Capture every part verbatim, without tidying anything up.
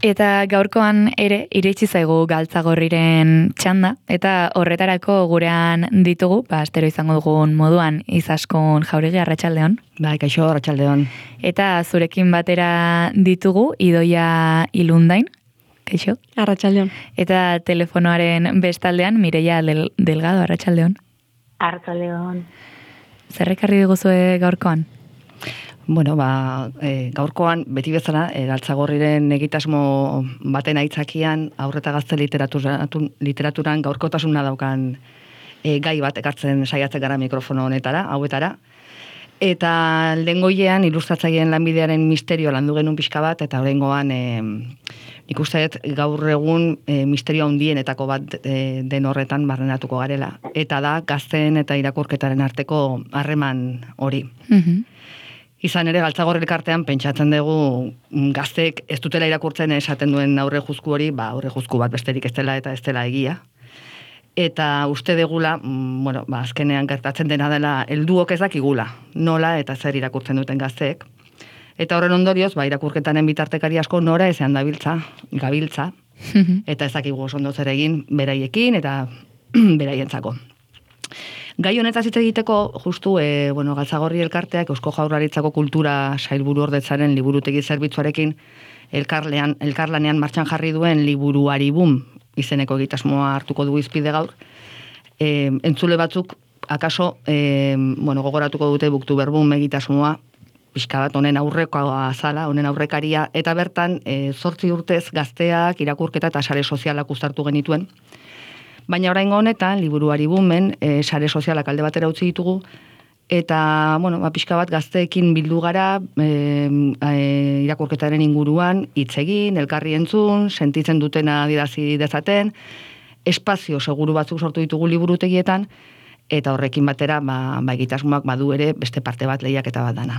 Eta gaurkoan ere iritsi zaigu Galtzagorriren txanda, eta horretarako gurean ditugu, ba, astero izango dugun moduan, Izaskun Jauregi, arratsaldeon. Bai, kaixo, arratsaldeon. Eta zurekin batera ditugu Idoia Ilundain, kaixo. Arratsaldeon. Eta telefonoaren bestaldean Mireia Del Delgado, arratsaldeon. Arratsaldeon. Zer ekarri diguzue gaurkoan? Bueno, ba, e, gaurkoan, beti bezala, e, Galtzagorriren egitasmo baten aitzakian, aurre eta gazte literaturan, literaturan gaurkotasuna daukan e, gai bat ekartzen saiatzen gara mikrofono honetara, hauetara. Eta lehengoilean, ilustratzaileen lanbidearen misterio landu genuen pixka bat, eta oraingoan e, nik uste dut gaur egun e, misterio handienetako bat e, den horretan barrenatuko garela. Eta da, gazteen eta irakurketaren arteko harreman hori. Mhm. Izan ere, Galtzagorri elkartean pentsatzen dugu gazteek ez dutela irakurtzen esaten duen aurre juzku hori, ba, aurre juzku bat besterik ez dela eta ez dela egia. Eta uste degula, bueno, ba, azkenean gertatzen dena dela helduok ez dakigula, nola eta zer irakurtzen duten gazteek. Eta horren ondorioz, ba, irakurketanen bitartekari asko nora ezean dabiltza, gabiltza, eta ez dakigu oso ondo zer egin beraiekin eta beraientzako. Gai honetaz hitz egiteko, justu, e, bueno, Galtzagorri elkarteak Eusko Jaurlaritzako Kultura Sailburu Ordetzaren liburutegi zerbitzuarekin elkarlean, elkarlanean martxan jarri duen liburuari bum izeneko egitasmoa hartuko du izpide gaur. E, entzule batzuk, akaso, e, bueno, gogoratuko dute Buktuber Boom egitasmoa, pixka bat honen aurrekoa azala, honen aurrekaria, eta bertan, e, zortzi urtez gazteak, irakurketa eta sare sozialak uztartu genituen. Baina oraingo honetan, liburuari bumen, e, sare sozialak alde batera utzi ditugu, eta, bueno, ba, pixka bat gazteekin bildu gara, e, e, irakurketaren inguruan, hitz egin, elkarri entzun, sentitzen dutena adierazi dezaten, espazio seguru batzuk sortu ditugu liburutegietan, eta horrekin batera, ba, ba egitasmoak badu ere beste parte bat lehiaketa bat dana.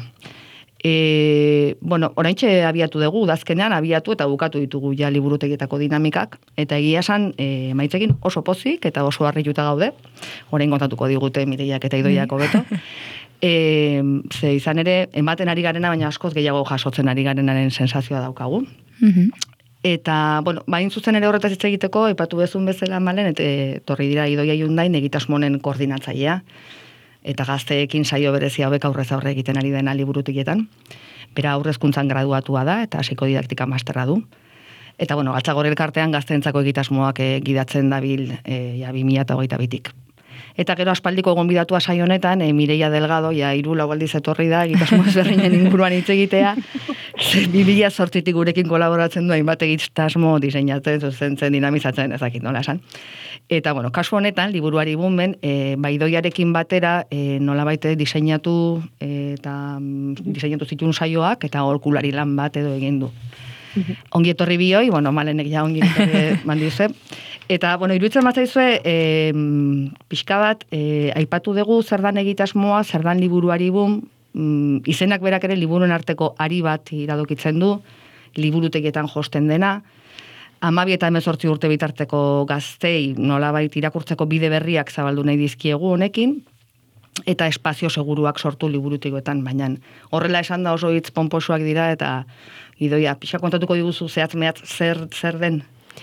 E, bueno, oraintxe abiatu dugu, udazkenean abiatu eta bukatu ditugu ja liburutegietako dinamikak, eta egia esan e, maitzekin oso pozik eta oso harrituta gaude, orain kontatuko digute Mireiak eta Idoiak hobeto. E, ze izan ere, ematen ari garena, baina askoz gehiago jasotzen ari garenaren sensazioa daukagu. Mhm. Eta, bueno, bain zuzen ere horretaz hitz egiteko, aipatu bezun bezala malen, eta torri dira Idoia Ilundain egitasmonen koordinatzailea, eta gazteekin saio berezi hauek aurrez aurre egiten ari dena liburutegietan. Bera aurrezkuntzan graduatua da, eta psikodidaktika masterra du. Eta, bueno, Galtzagorri elkartean gazteentzako egitasmoak e, gidatzen dabil e, ja, bi mila hogeita bitik. Eta gero aspaldiko gonbidatua saio honetan, e, Mireia Delgado, ja, hiru lau aldiz etorri da, egitasmo ezberdinen inguruan hitz egitea, bi mila zortzitik gurekin kolaboratzen du, hainbat egitasmo diseinatzen, zuzentzen, dinamizatzen, ezakit nola esan. Eta, bueno, kasu honetan, liburuari bumen, e, baidoiarekin batera, e, nolabait diseinatu, e, eta diseinatu zituen saioak, eta holkulari lan bat edo egin du. Ongi etorri bioi, bueno, malenek ja ongi etorri mandize. Eta, bueno, iruditzen matzaizue, e, pixka bat, e, aipatu dugu zer dan egitasmoa, zer dan liburuari bum, mm, izenak berak ere liburuen arteko ari bat iradokitzen du, liburutegietan josten dena, Hamabi eta hemezortzi urte bitarteko gaztei nolabait irakurtzeko bide berriak zabaldu nahi dizkiegu honekin, eta espazio seguruak sortu liburutegoetan, baina horrela esan da oso hitz ponposuak dira, eta Idoia, pixa kontatuko diguzu zehatz mehatz zer, zer den?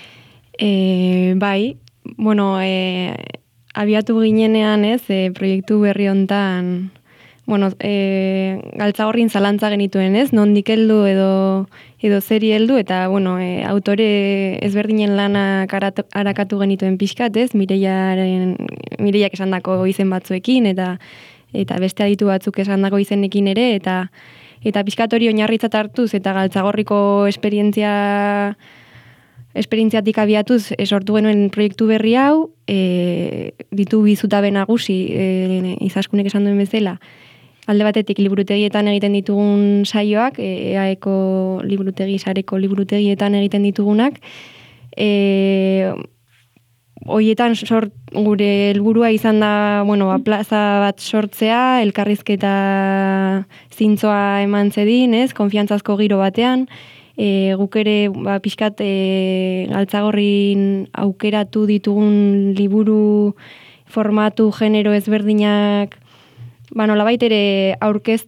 E, bai, bueno, e, abiatu ginenean ez, e, proiektu berri hontan, bueno, e, Galtzagorrin zalantza genituen ez, nondik heldu edo edo zeri heldu, eta, bueno, e, autore ezberdinen lanak arakatu genituen pixkat, ez, Mireiaren, Mireiak esandako izen batzuekin, eta eta beste aditu batzuk esandako izenekin ere, eta eta pixkat hori oinarritzat hartuz, eta Galtzagorriko esperientzia esperientziatik abiatuz e, sortu genuen proiektu berri hau, e, ditu bi zutabe nagusi, e, Izaskunek esan duen bezala, alde batetik liburutegietan egiten ditugun saioak, E A Eko liburutegi, sareko liburutegietan egiten ditugunak, e, hoietan sort, gure helburua izan da, bueno, ba, plaza bat sortzea, elkarrizketa zintzoa eman zedin, ez, konfiantzazko giro batean, e, guk ere, ba, pixkat, e, Galtzagorrin aukeratu ditugun liburu formatu genero ezberdinak, ba, nolabait ere aurkeztu,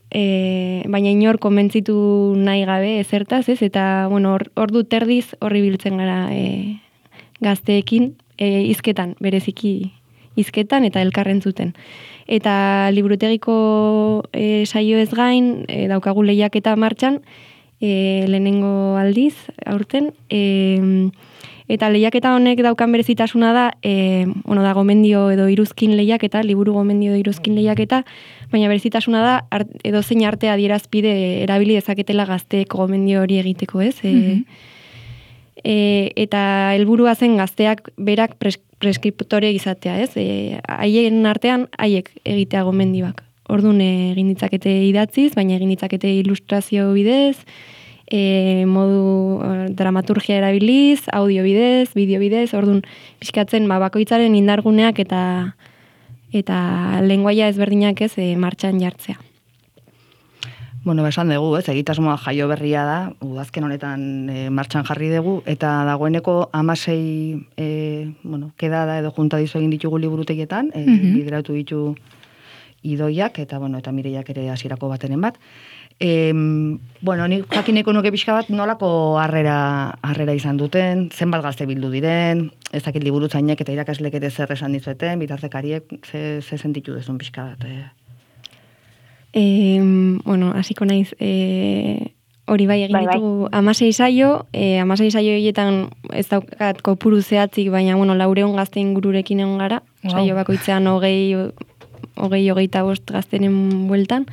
e, baina inor konbentzitu nahi gabe ezertaz, ez? Eta, bueno, or, ordu terdiz horri biltzen gara e, gazteekin, e, izketan, bereziki izketan eta elkarren zuten. Eta liburutegiko e, saio ez gain, e, daukagu lehiaketa martxan, e, lehenengo aldiz, aurten, e, eta lehiaketa honek daukan berezitasuna da, e, bueno, da gomendio edo iruzkin lehiaketa, liburu gomendio edo iruzkin lehiaketa, baina berezitasuna da, art, edo zein arte adierazpide erabili dezaketela gazteek gomendio hori egiteko, ez? E, mm-hmm. e, eta helburua zen gazteak berak pres, preskriptore izatea, ez? E, haien artean, haiek egitea gomendioak. Orduan egin ditzakete idatziz, baina egin ditzakete ilustrazio bidez, e, modu e, dramaturgia erabiliz, audio bidez, bideo bidez, orduan pixkatzen ba, bakoitzaren indarguneak eta eta lenguaia ezberdinak ez e, martxan jartzea. Bueno, esan dugu, ez, egitasmoa jaio berria da, udazken honetan e, martxan jarri dugu, eta dagoeneko amasei e, bueno, kedada edo junta dizu egin ditugu liburutegietan, e, mm-hmm. bideratu ditu idoiak, eta bueno, eta Mireiak ere hasierako batenen bat. E, bueno, nik jakineko nuke pixka bat nolako harrera, harrera izan duten, zenbat gazte bildu diren, ez dakit liburutzainek eta irakaslek ere zer esan dizueten, bitartekariek, ze, ze sentitu dezun pixka bat. E. E, bueno, hasiko naiz, e, hori bai egin bai, ditugu bai. amasei saio, e, amasei saio horietan ez daukat kopuru zehatzik, baina bueno, laureun gazte ingururekin egon gara, wow. Saio bakoitzean hogei, hogei, hogeita bost gaztenen bueltan.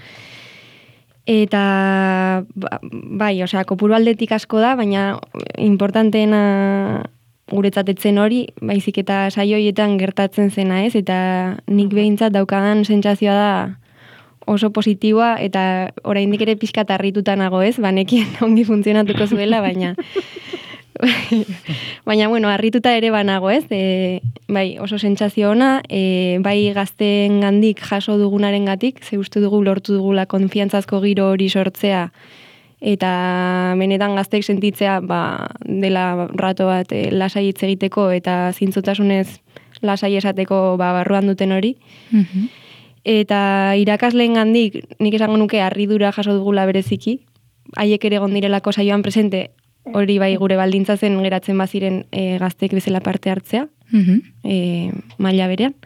Eta bai, osea, kopuru aldetik asko da, baina importanteena guretzat etzen hori, baizik eta saioietan gertatzen zena, ez? Eta nik behintzat daukadan sentsazioa da oso positiboa, eta oraindik ere pixkat harrituta nago, ez? Banekien ongi funtzionatuko zuela, baina baina, bueno, harrituta ere banago, ez? E, bai, oso sentsazio ona, e, bai gazteen gandik jaso dugunaren gatik, ze uste dugu lortu dugula konfiantzazko giro hori sortzea, eta benetan gazteek sentitzea, ba, dela rato bat e, lasai hitz egiteko, eta zintzotasunez lasai esateko ba, barruan duten hori. Mm-hmm. Eta irakasleen gandik, nik esango nuke harridura jaso dugula bereziki, haiek ere egon direlako saioan presente, hori bai gure baldintza zen geratzen baziren e, gazteek bezala parte hartzea, mm-hmm. e, maila berean.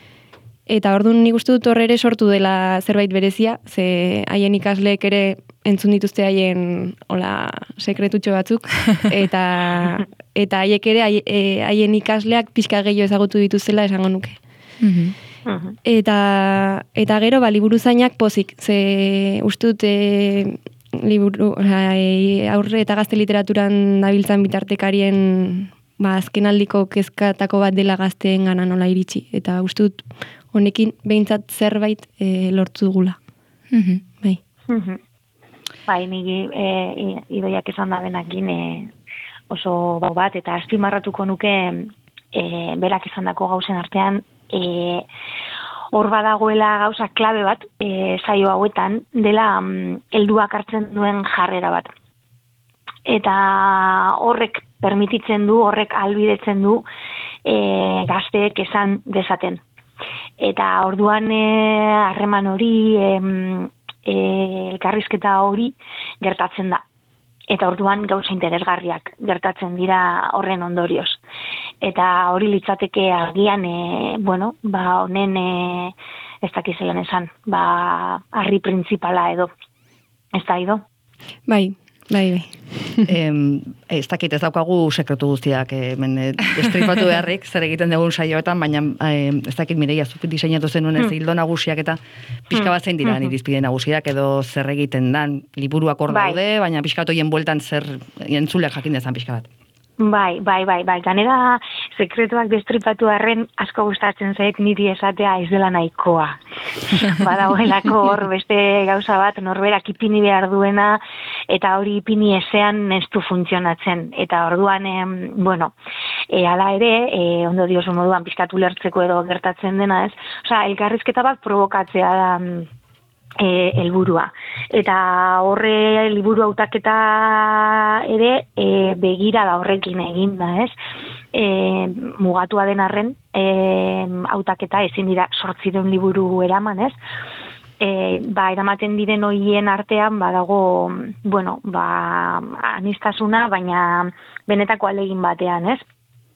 Eta orduan nik uste dut horre ere sortu dela zerbait berezia, ze haien ikasleek ere entzun dituzte haien hola, sekretutxo batzuk, eta eta haiek ere haien ikasleak pixka gehiago ezagutu dituzela esango nuke. Mm-hmm. Uh-huh. Eta, eta gero, ba, liburuzainak pozik, ze uste dut e, liburu, oza, e, aurre eta gazte literaturan dabiltzan bitartekarien ba, azkenaldiko kezkatako bat dela gazteen gana nola iritsi. Eta uste dut honekin behintzat zerbait e, lortu dugula. Uh-huh. Bai. Uh-huh. Bai, nigi e, idoiak esan da benakin e, oso bau bat, eta azpimarratuko nuke e, berak esan dako gauzen artean, e, hor badagoela gauza klabe bat, e, saio hauetan, dela mm, helduak hartzen duen jarrera bat. Eta horrek permititzen du, horrek albidetzen du e, gazteek esan dezaten. Eta orduan harreman e, hori, e, e, elkarrizketa hori gertatzen da. Eta orduan gauza interesgarriak gertatzen dira horren ondorioz. Eta hori litzateke agian, e, bueno, ba, honen e, ez dakizelan esan, ba, harri printzipala edo. Ez da, Ido? Bai, bai, bai. eh, ez dakit ez daukagu sekretu guztiak eh, estripatu beharrik, zer egiten dugun saioetan, baina eh, ez dakit Mireia, zuk diseinatu zenuen ez hildo nagusiak eta pixka bat zein dira irizpide nagusiak edo zer egiten dan, liburuak hor daude, baina pixka bat hoien bueltan zer entzuleak jakin dezan pixka bat. Bai, bai, bai, bai. Ganera sekretuak destripatu arren asko gustatzen zait niri esatea ez dela nahikoa. Badagoelako hor beste gauza bat norberak ipini behar duena eta hori ipini ezean ez du funtzionatzen. Eta orduan, em, bueno, e, ala ere, e, ondo diosu moduan pizkatu lertzeko edo gertatzen dena ez. Osea, elkarrizketa bat provokatzea da E, helburua. Eta horre liburu hautaketa ere e, begira da horrekin egin da, ez? E, mugatua den arren e, hautaketa ezin dira zortziren liburu eraman, ez? e, ba, eramaten diren hoien artean badago, bueno, ba, anistasuna, baina benetako alegin batean, ez?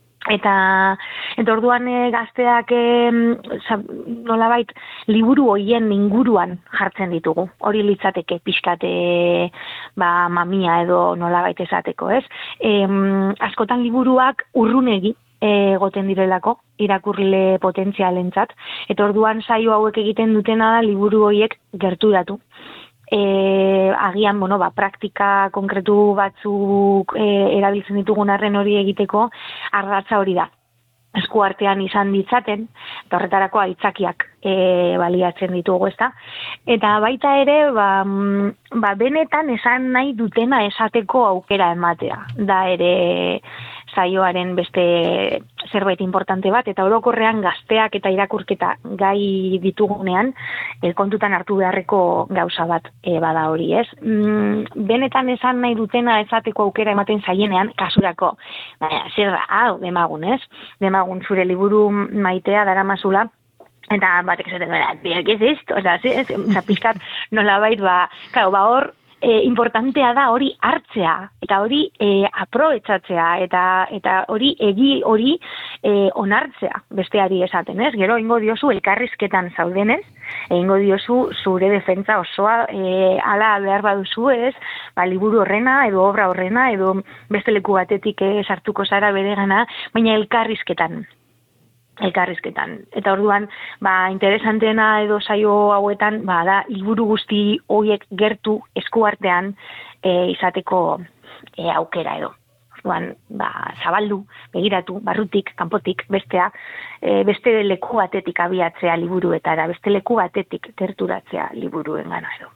Eta, eta orduan e, gazteak e, nolabait liburu hoien inguruan jartzen ditugu. Hori litzateke pixkate ba, mamia edo nolabait esateko, ez? E, askotan liburuak urrunegi egoten direlako, irakurle potentzialentzat, eta orduan saio hauek egiten dutena da liburu horiek gerturatu. E, agian, bueno, ba, praktika konkretu batzuk e, erabiltzen ditugun arren hori egiteko ardatza hori da. Esku artean izan ditzaten, eta horretarako aitzakiak e, baliatzen ditugu, ezta? Eta baita ere, ba, ba, benetan esan nahi dutena esateko aukera ematea. Da ere saioaren beste zerbait importante bat, eta orokorrean gazteak eta irakurketa gai ditugunean e, kontutan hartu beharreko gauza bat e, bada hori, ez? Mm, benetan esan nahi dutena esateko aukera ematen zaienean, kasurako, baina, zer da, hau, demagun, ez? Demagun zure liburu maitea daramazula, eta batek esaten dira, ¿qué es esto? Osa, osa, pizkat nolabait, ba, claro, ba hor, E, importantea da hori hartzea, eta hori e, aprobetxatzea, eta eta hori egi hori e, onartzea besteari esaten, ez? Gero ingo diozu elkarrizketan zaudenez, ingo diozu zure defentza osoa e, ala behar baduzu, ez? Ba, liburu horrena, edo obra horrena, edo beste leku batetik e, sartuko zara beregana, baina elkarrizketan. elkarrizketan. Eta orduan, ba, interesantena edo saio hauetan, ba, da, liburu guzti horiek gertu eskuartean e, izateko e, aukera edo. Orduan, ba, zabaldu, begiratu, barrutik, kanpotik, bestea, e, beste leku batetik abiatzea liburuetara, beste leku batetik gerturatzea liburuen gana edo.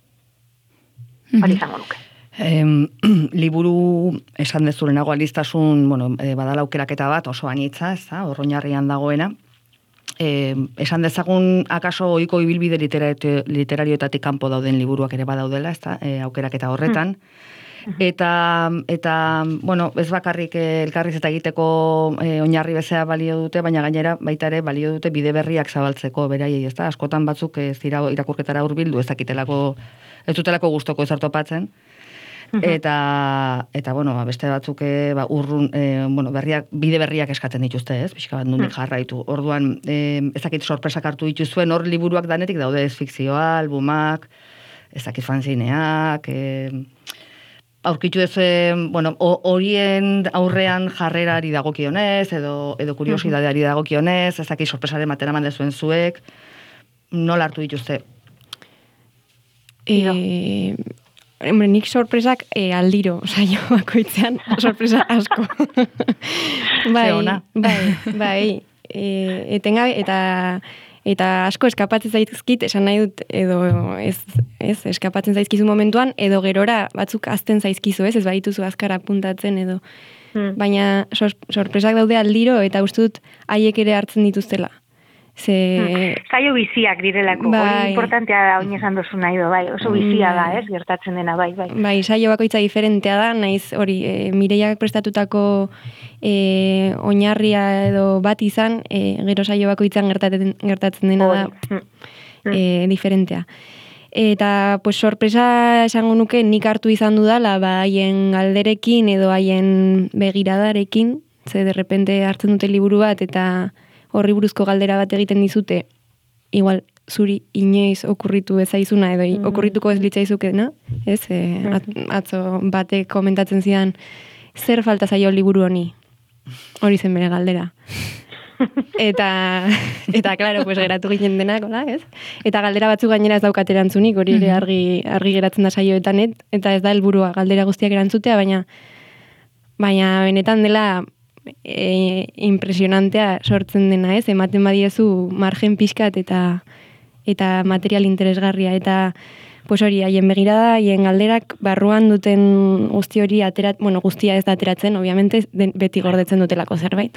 Hori izango nuke. Em, liburu esan dezurenago alistasun, bueno, e, badala aukeraketa bat oso anitza, ez da, orroinarrian dagoena. E, esan dezagun akaso ohiko ibilbide literarioetatik kanpo dauden liburuak ere badaudela, ez da, e, aukeraketa horretan. Eta, eta, bueno, ez bakarrik elkarriz eta egiteko e, oinarri bezala balio dute, baina gainera baita ere balio dute bide berriak zabaltzeko beraiei, ez da, askotan batzuk ez dira irakurketara hurbildu, ez dakitelako, ez dutelako gustoko ez hartopatzen. Eta, eta bueno, beste batzuk ba, urrun, e, bueno, berriak, bide berriak eskatzen dituzte, ez? Pixka bat nundik jarraitu. Orduan, e, ez dakit sorpresak hartu dituzuen, hor liburuak danetik daude ez fikzioa, albumak, ez dakit fanzineak, e, aurkitu ez, e, bueno, horien aurrean jarrerari dagokionez, edo, edo kuriosidadeari dagokionez, ez dakit sorpresaren matera mandezuen zuek, nola hartu dituzte? E... Hombre, nik sorpresak e, aldiro, saio bakoitzean sorpresa asko. bai, bai, bai. E, etengabe, eta, eta asko eskapatzen zaizkit, esan nahi dut, edo ez, ez, eskapatzen zaizkizu momentuan, edo gerora batzuk azten zaizkizu, ez, ez badituzu azkar apuntatzen, edo. Hmm. Baina sor, sorpresak daude aldiro, eta uste dut haiek ere hartzen dituztela. Ze... Hmm. Zaio biziak direlako, bai. Hori importantea da, oin esan dozu nahi do, bai, oso bizia da, ez, gertatzen dena, bai, bai. Bai, saio bakoitza diferentea da, naiz hori, e, Mireiak prestatutako e, oinarria edo bat izan, e, gero saio bakoitzan gertatzen, gertatzen dena da, hmm. e, diferentea. Eta, pues, sorpresa esango nuke nik hartu izan dudala, ba, haien galderekin edo haien begiradarekin, ze de repente hartzen dute liburu bat, eta horri buruzko galdera bat egiten dizute, igual zuri inoiz okurritu ezaizuna edo mm. okurrituko ez litzaizukena, ez? E, at, atzo batek komentatzen zidan, zer falta zaio liburu honi? Hori zen bere galdera. Eta, eta claro, pues geratu ginen denak, hola, ez? Eta galdera batzu gainera ez daukat erantzunik, hori ere argi, argi geratzen da saioetan, eta ez da helburua galdera guztiak erantzutea, baina baina benetan dela E, impresionantea sortzen dena, ez? Ematen badiezu margen pixkat eta eta material interesgarria, eta pues hori, haien begirada, haien galderak barruan duten guzti hori aterat, bueno, guztia ez da ateratzen, obviamente, den, beti gordetzen dutelako zerbait.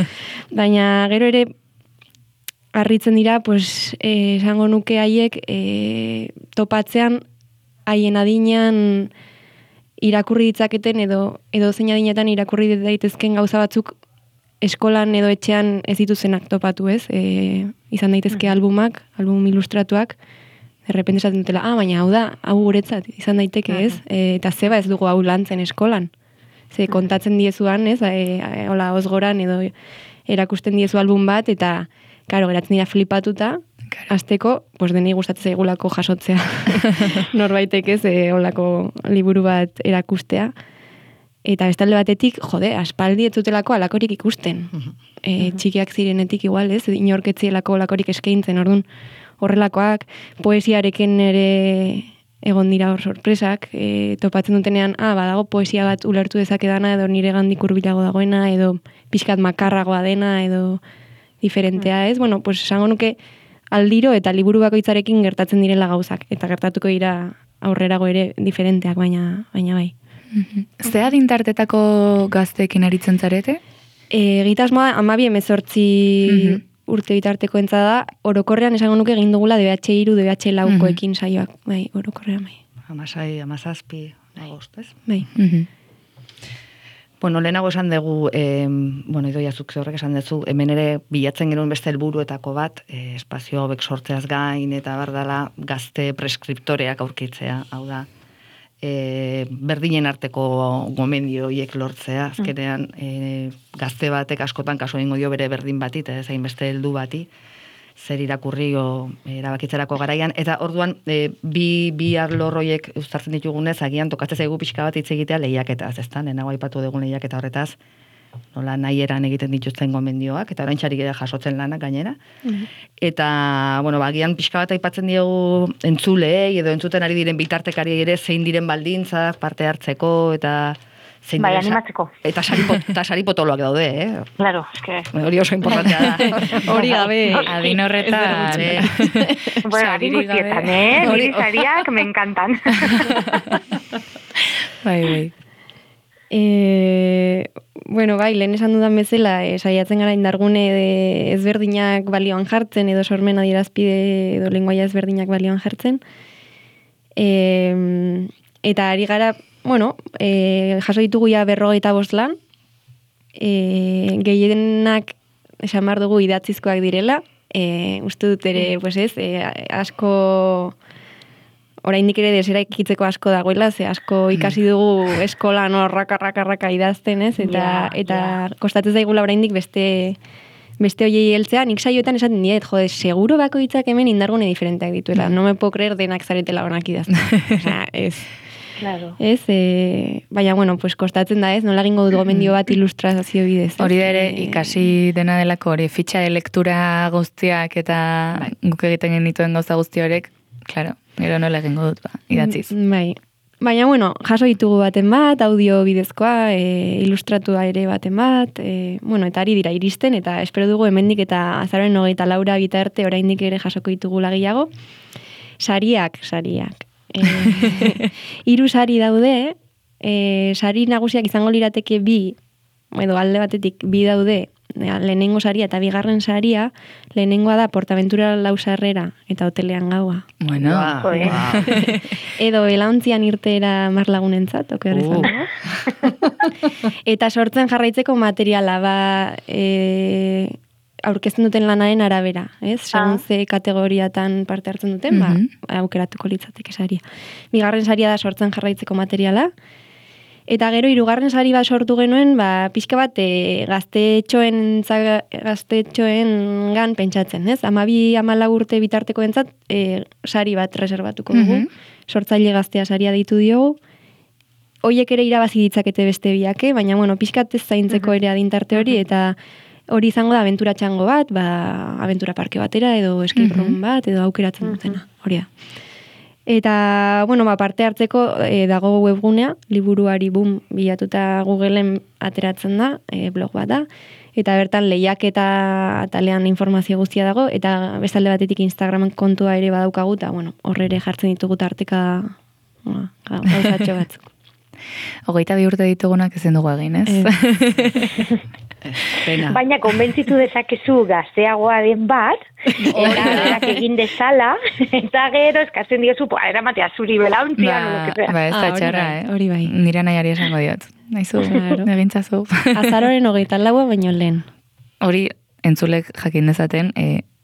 Baina gero ere harritzen dira, pues, eh, esango nuke haiek eh, topatzean haien adinean irakurri ditzaketen edo edo zein adinetan irakurri daitezken gauza batzuk eskolan edo etxean ez dituzenak topatu, ez? E, izan daitezke albumak, album ilustratuak, errepente esaten dutela, ah, baina hau da, hau guretzat, izan daiteke, ez? E, eta zeba ez dugu hau lantzen eskolan. Ze kontatzen diezuan, ez? E, e, hola, osgoran edo erakusten diezu album bat, eta, karo, geratzen dira flipatuta, azteko, pues denei gustatzen zaigulako jasotzea. Norbaitek ez, e, holako liburu bat erakustea. Eta bestalde batetik, jode, aspaldi ez zutelako alakorik ikusten. E, txikiak zirenetik igual, ez? Inorketzielako alakorik eskaintzen, orduan horrelakoak, poesiarekin ere egon dira hor sorpresak, e, topatzen dutenean, ah, badago poesia bat ulertu dezakedana, edo nire gandik hurbilago dagoena, edo pixkat makarragoa dena, edo diferentea, ez? Bueno, pues esango nuke aldiro eta liburu bakoitzarekin gertatzen direla gauzak, eta gertatuko dira aurrerago ere diferenteak, baina, baina bai. Ze adintartetako gazteekin aritzen zarete? E, Egitasmoa amabi emezortzi urte bitarteko entza da, orokorrean esango nuke egin dugula D B H hiru, D B H laukoekin saioak, bai, orokorrean bai. Amasai, amazazpi, agost, ez? Bai. Bueno, lehenago esan dugu, eh, bueno, idoiazuk horrek esan duzu, hemen ere bilatzen genuen beste helburuetako bat, eh, espazio hobek sortzeaz gain, eta bardala gazte preskriptoreak aurkitzea, hau da, e, berdinen arteko gomendio hiek lortzea, azkenean e, gazte batek askotan kasu egingo dio bere berdin bati, eta ez hain beste heldu bati, zer irakurri o erabakitzerako garaian, eta orduan e, bi, bi arlo horiek uztartzen ditugunez, agian tokatzen zaigu pixka bat hitz egitea lehiaketaz, ezta, lehenago aipatu dugun lehiaketa horretaz, nola nahi eran egiten dituzten gomendioak, eta orain txarik ere jasotzen lanak gainera. Mm-hmm. Eta, bueno, bagian pixka bat aipatzen diogu entzuleei, edo entzuten ari diren bitartekari ere zein diren baldintzak parte hartzeko, eta zein bai, diren, animatzeko. Eta sari, eta sari potoloak daude, eh? Claro, eske... Hori oso importantea da. Hori gabe. Adin horretan. Bueno, adin guztietan, eh? Niri sariak me encantan. Bai, bai. E, bueno, bai, lehen esan dudan bezala, e, saiatzen gara indargune de ezberdinak balioan jartzen, edo sormen adierazpide edo lenguaia ezberdinak balioan jartzen. E, eta ari gara, bueno, e, jaso ditugu ja berrogeita bost lan, e, gehienak esan behar dugu idatzizkoak direla, e, uste dut ere, pues ez, e, asko... Oraindik ere desera ikitzeko asko dagoela, ze asko ikasi dugu eskolan horraka, raka, raka idazten, ez? Eta, yeah, eta yeah. Kostatzen zaigula oraindik beste beste hoiei heltzea, nik saioetan esaten diet, jode, seguro bakoitzak hemen indargune diferenteak dituela. Mm. No me puedo creer denak zaretela onak idazten. Osea, ez. Claro. Ez, e, baina, bueno, pues kostatzen da, ez? Nola egingo dut gomendio bat ilustrazio bidez. Hori da ere, ikasi dena delako, hori, fitxa de lektura guztiak eta bai. Guk egiten genituen gauza guzti horek, claro. Gero nola egingo dut, ba, idatziz. Bai. Baina, bueno, jaso ditugu baten bat, audio bidezkoa, e, ilustratua ere baten bat, e, bueno, eta ari dira iristen, eta espero dugu hemendik eta azaroen hogeita laura bitarte oraindik ere jasoko ditugu lagiago. Sariak, sariak. E, hiru sari daude, e, sari nagusiak izango lirateke bi, edo alde batetik bi daude, lehenengo saria eta bigarren saria, lehenengoa da Portaventura Lausarrera eta hotelean gaua. Bueno, wow, wow. Edo elauntzian irtera marlagunentzat, oker uh. izan. Eta sortzen jarraitzeko materiala, ba, e, aurkezten duten lanaren arabera, ez? Segun ah. ze kategoriatan parte hartzen duten, mm-hmm. ba, aukeratuko litzateke saria. Bigarren saria da sortzen jarraitzeko materiala, eta gero hirugarren sari bat sortu genuen, ba, pixka bat e, gaztetxoen, gaztetxoen gan pentsatzen, ez? Amabi amala urte bitarteko entzat, e, sari bat reservatuko dugu. Mm-hmm. Sortzaile gaztea saria ditu diogu. Hoiek ere irabazi ditzakete beste biake, baina, bueno, pixkat ez zaintzeko ere adintarte hori, eta hori izango da abentura txango bat, ba, abentura parke batera, edo escape room mm-hmm. bat, edo aukeratzen dutena, hori da. Eta, bueno, ba, parte hartzeko e, dago webgunea, liburuari boom bilatuta Googleen ateratzen da, e, blog bat da, eta bertan lehiak eta atalean informazio guztia dago, eta bestalde batetik Instagramen kontua ere badaukagu, eta, bueno, horre ere jartzen ditugu tarteka gauzatxo batzuk. Hogeita bi urte ditugunak ezen dugu egin, ez? Pena. Baina konbentzitu dezakezu gazteagoa den bat, eta berak egin dezala, eta gero eskatzen diozu, eramatea zuri belauntzia. Ba, ba ez da txarra, eh? Hori bai. Nire nahiari esango diot. Naizu, egintzazu. Azaroren hogeita laua baino lehen. Hori, entzulek jakin dezaten, e,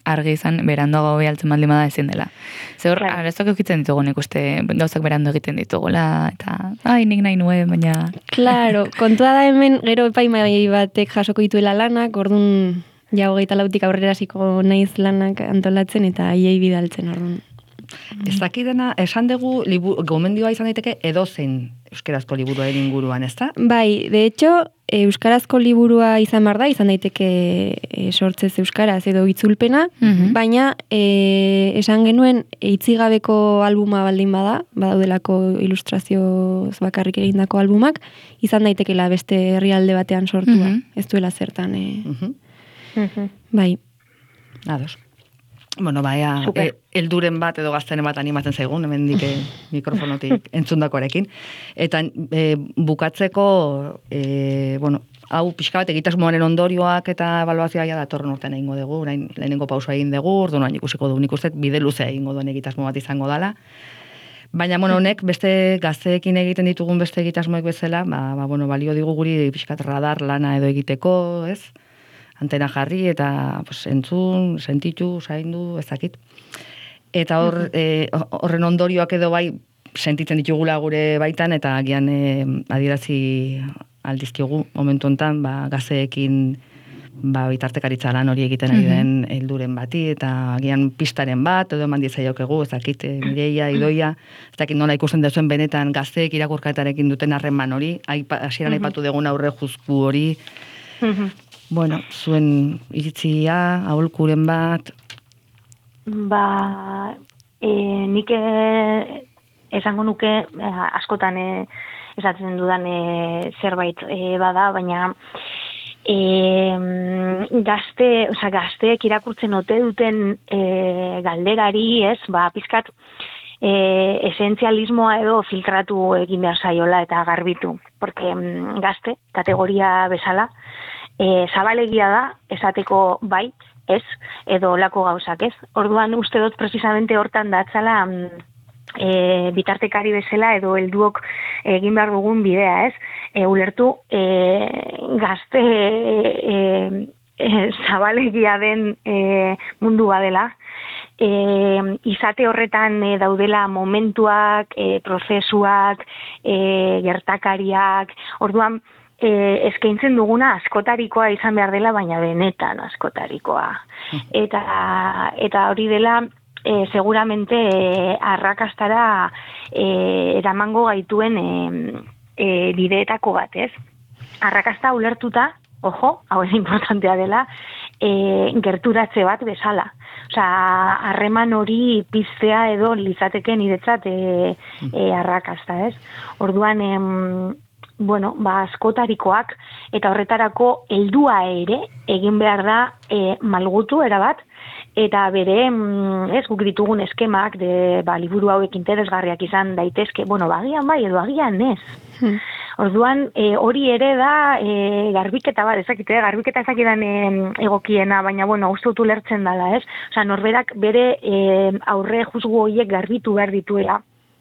argi izan beranduago behaltzen baldin bada ezin dela. Zer, Claro. arazoak eukitzen ditugu nik uste gauzak berandu egiten ditugula, eta ai, nik nahi nuen, baina... Claro, kontua da hemen gero epaimai batek jasoko dituela lanak, orduan ja hogeita lautik aurrera hasiko naiz lanak antolatzen eta haiei bidaltzen, orduan. Ez dakidena, esan dugu, libu, gomendioa izan daiteke edozein euskarazko liburuaren inguruan, ez da? Bai, de hecho, euskarazko liburua izan behar da, izan daiteke e, sortzez euskaraz edo itzulpena, Mhm. baina e, esan genuen itzigabeko albuma baldin bada, badaudelako ilustrazioz bakarrik egindako albumak, izan daitekela beste herrialde batean sortua, Mhm. ez duela zertan. E, Mhm. Mhm. bai. Ados. Bueno, baia, Super. e, elduren bat edo gaztenen bat animatzen zaigun, hemen dike mikrofonotik entzundakoarekin. Eta e, bukatzeko, e, bueno, hau pixka bat egitasmoaren ondorioak eta ebaluazioa ja datorren urtean egingo dugu, orain lehenengo pausua egin dugu, orduan ikusiko dugu, nik uste bide luzea egingo duen egitasmo bat izango dela. Baina, bueno, honek beste gazteekin egiten ditugun beste egitasmoek bezala, ba, ba, bueno, balio digu guri pixkat radar lana edo egiteko, ez? Antena jarri eta pues, entzun, sentitu, zaindu, ez dakit. Eta hor, eh, horren ondorioak edo bai sentitzen ditugula gure baitan, eta agian eh, adierazi aldizkiogu momentu hontan ba, gazteekin ba, bitartekaritza lan hori egiten ari den helduren bati, eta agian pistaren bat, edo eman diezaiokegu, ez dakit, eh, Mireia, Idoia, ez dakit nola ikusten duzuen benetan gazteek irakurketarekin duten harreman hori, aipa- hasieran aipatu dugun aurre juzku hori, Mhm. bueno, zuen iritzia, aholkuren bat, Ba, e, nik e, esango nuke e, askotan e, esatzen dudan e, zerbait e, bada, baina e, gazte, oza, gazteek irakurtzen ote duten e, galderari, ez, ba, pizkat e, esentzialismoa edo filtratu egin behar zaiola eta garbitu. Porque mm, gazte, kategoria bezala, e, zabalegia da, esateko bai, ez, edo olako gauzak, ez. Orduan uste dut precisamente hortan datzala mm, e, bitartekari bezala edo helduok egin behar dugun bidea, ez. E, ulertu e, gazte e, e, zabalegia den e, mundu badela, e, izate horretan e, daudela momentuak, e, prozesuak, e, gertakariak, orduan E, eskaintzen duguna askotarikoa izan behar dela, baina benetan askotarikoa. Eta, eta hori dela, e, seguramente e, arrakastara e, eramango gaituen e, e, bideetako bat, ez? Arrakasta ulertuta, ojo, hau ez importantea dela, e, gerturatze bat bezala. Osea, harreman hori piztea edo litzateke niretzat e, e, arrakasta, ez? Orduan, em, bueno, ba, askotarikoak eta horretarako heldua ere egin behar da e, malgutu erabat, eta bere, mm, ez, guk ditugun eskemak, de, ba, liburu hauek interesgarriak izan daitezke, bueno, bagian bai, edo agian ez. Hmm. Orduan, e, hori ere da e, garbiketa bat, ezakite, garbiketa ezakidan e, egokiena, baina, bueno, uste dut ulertzen dela, ez? Osea, norberak bere e, aurre juzgu horiek garbitu behar dituela.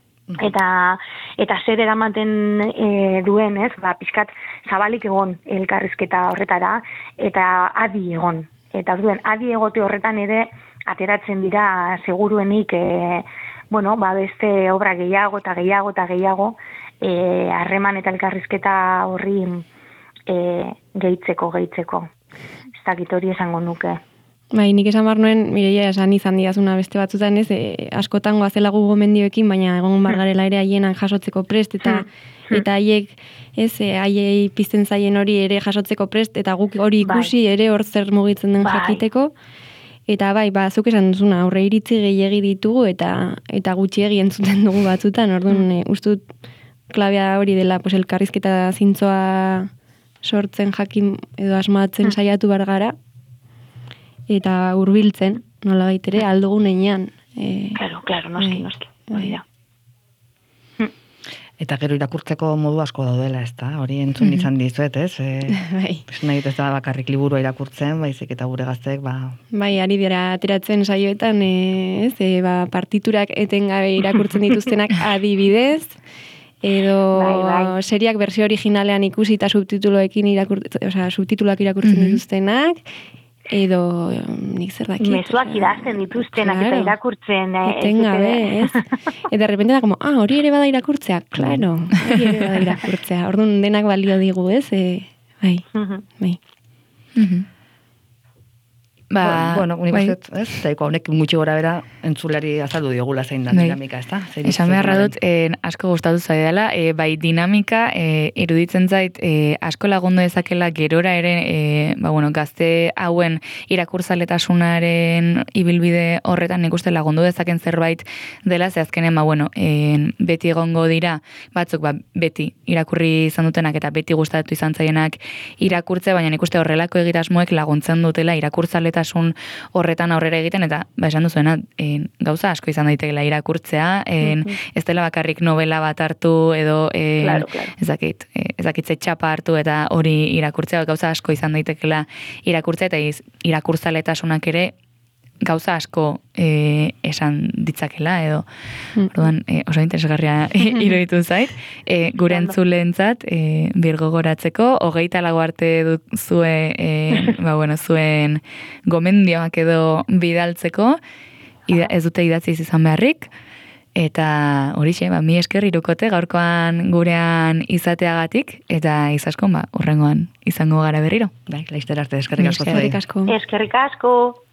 Eta eta zer eramaten e, duen, ez? Ba, pizkat zabalik egon elkarrizketa horretara eta adi egon. Eta orduan adi egote horretan ere ateratzen dira seguruenik e, bueno, ba, beste obra gehiago eta gehiago eta gehiago eh harreman eta elkarrizketa horri e, gehitzeko gehitzeko. Ez dakit hori esango nuke. Bai, nik esan behar nuen, Mireia, esan izan diazuna beste batzutan, ez, e, askotan goazela gu gomendioekin, baina egon bargarela ere haienak jasotzeko prest, eta eta haiek, ez, e, haiei pizten zaien hori ere jasotzeko prest, eta guk hori ikusi Bai. ere hor zer mugitzen den Bai. jakiteko, eta bai, ba, zuk esan duzuna, aurre iritzi gehiegi ditugu, eta eta gutxiegi entzuten dugu batzutan, orduan, e, uste dut klabea hori dela, pues, elkarrizketa zintzoa sortzen jakin edo asmatzen saiatu bar gara, eta hurbiltzen, nola baitere, aldugun einean. E, Claro, claro, noski, bai, noski. bai. Hori da. eta gero irakurtzeko modu asko daudela, ez da? Hori entzun izan dizuet, ez? E, bai. pues nahi dut ez da bakarrik liburua irakurtzen, baizik eta gure gazteek, ba, Bai, ari dira ateratzen saioetan, e, ez, e, ba, partiturak etengabe irakurtzen dituztenak adibidez, edo Bai, bai. seriak bersio originalean ikusi eta subtituloekin irakurtzen, osea, subtituluak irakurtzen Mhm. dituztenak, edo nik zer dakit. Mezuak idazten dituztenak eta irakurtzen. Etengabe, ez? Eta derrepente da, como, ah, hori ere bada irakurtzea, claro, hori ere bada irakurtzea. Orduan denak balio digu, ez? E, bai, bai. Ba, bueno, unik bai. Uzet, ez? Zaiko honek gutxi gora bera entzulari azaldu diogula zein da bai. Dinamika, ez da? Esan beharra dut, eh, asko gustatu zaidala, eh, bai dinamika, eh, iruditzen zait, eh, asko lagundu dezakela gerora ere, eh, ba, bueno, gazte hauen irakurtzaletasunaren ibilbide horretan nik uste lagundu dezaken zerbait dela, ze azkenen, ba, bueno, eh, beti egongo dira, batzuk, ba, beti irakurri izan dutenak eta beti gustatu izan zaienak irakurtze, baina nik uste horrelako egitasmoek laguntzen dutela irakurtzaletasun horretan aurrera egiten, eta ba, esan duzuena, en, gauza asko izan daiteela irakurtzea, en, uh-huh. ez dela bakarrik novela bat hartu, edo en, claro, claro. ezakit, ezakit txapa hartu, eta hori irakurtzea, gauza asko izan daitekela irakurtzea, eta iz, irakurtzaletasunak ere gauza asko e, esan ditzakela, edo mm. orduan, e, oso interesgarria iruditu zait. E, gure entzuleentzat, e, birgogoratzeko, hogeita lago arte duzue, e, ba, bueno, zuen gomendioak edo bidaltzeko, ida, ez dute idatziz izan beharrik, eta horixe, ba, mi esker irukote gaurkoan gurean izateagatik, eta izaskon, ba, urrengoan izango gara berriro. Bai, laizter arte, eskerrik asko. Eskerrik asko. Eskerrik asko.